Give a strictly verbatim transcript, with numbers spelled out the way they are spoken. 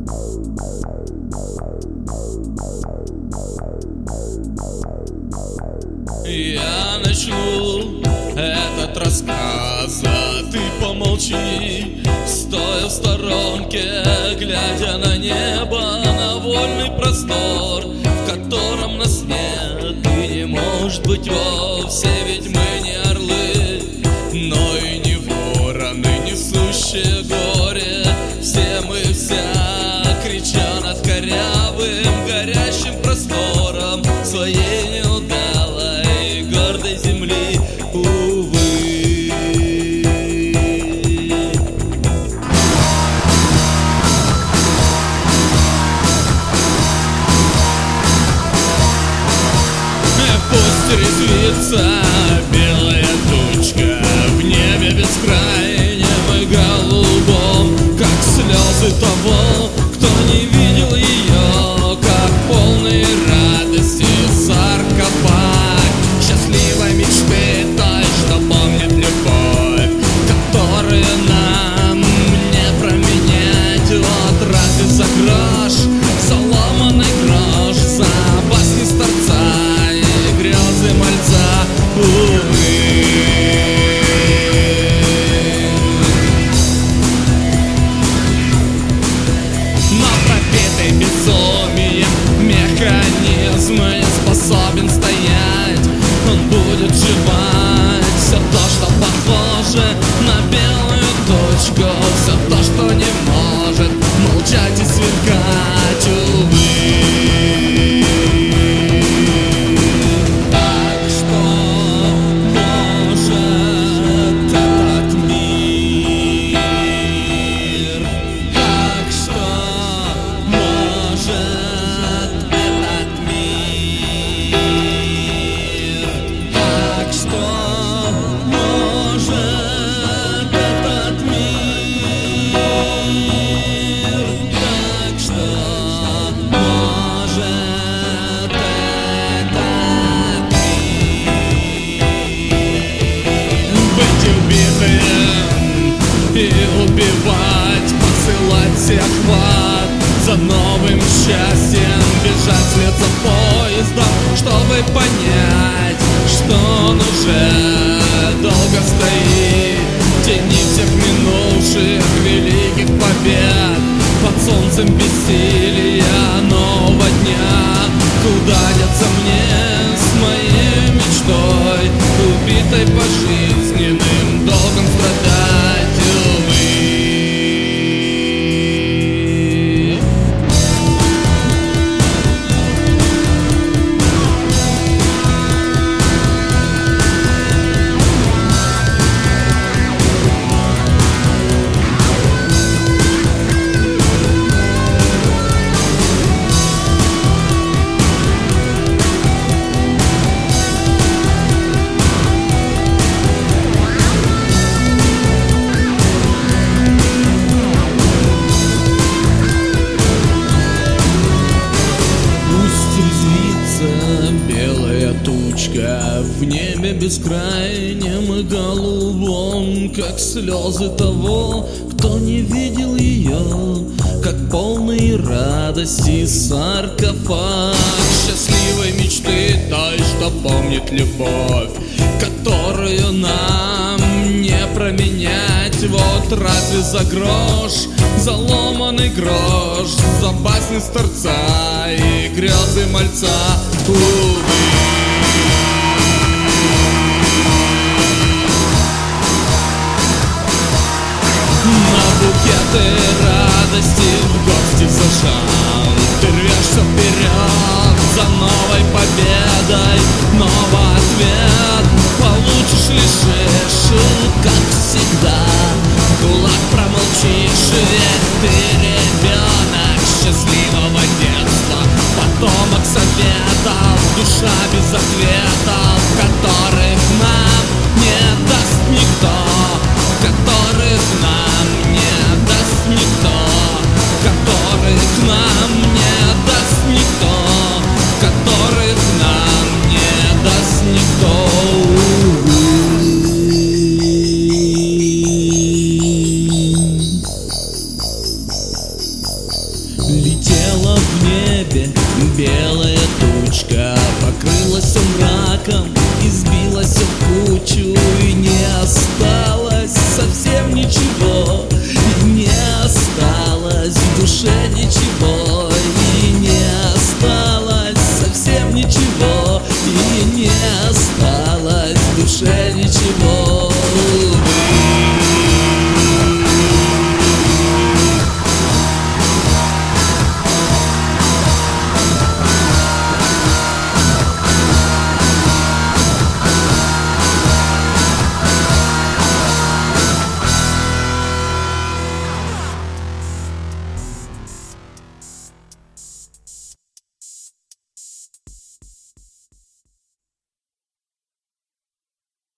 Я начну этот рассказ, а ты помолчи, стоя в сторонке, глядя на небо, на вольный простор, в котором нас нет и не может быть вовсе, ведь мы не орлы, но и не вороны, несущие горе. Все мы вся, крича над корявым, горящим простором своей неудалой гордой земли, увы. Пусть резвится белая тучка в небе бескрайнем и голубом, как слезы того, кто не видел ее, как полный радости саркофаг счастливой мечты той, что помнит любовь, которую нам не променять. Вот разве за грош, соломанный грош, за басни старца и грезы мальца, увы. Безумием механизм не способен стоять, он будет жевать все то, что похоже на белую точку, все то, что не может молчать и сверкать, увы. Так что может этот мир, так что может этот мир, так что может этот мир, так что может этот мир. Быть убитым и убивать, посылать всех в ад, за новым счастьем бежать вслед за поездом, чтобы понять, что он уже долго стоит в тени всех минувших великих побед, под солнцем бессилия нового дня. Куда деться мне с моей мечтой, убитой пожизненным долгом страдать, увы. Белая тучка в небе бескрайнем и голубом, как слезы того, кто не видел ее, как полный радости саркофаг счастливой мечты той, что помнит любовь, которую нам не променять. Вот разве за грош, за ломаный грош, за басни старца и грезы мальца, увы. На букеты радости в гости зажал, ты рвешься вперед за новой победой, но в ответ получишь лишишь, как всегда, кулак промолчишь, ведь ты ребенок счастливого детства, потомок советов, душа без ответов, которых нам не даст никто, которых нам не даст никто, которых нам не даст никто, которых нам не даст никто. небе белая тучка, покрылась все мраком и сбилась в кучу, и не осталось совсем ничего.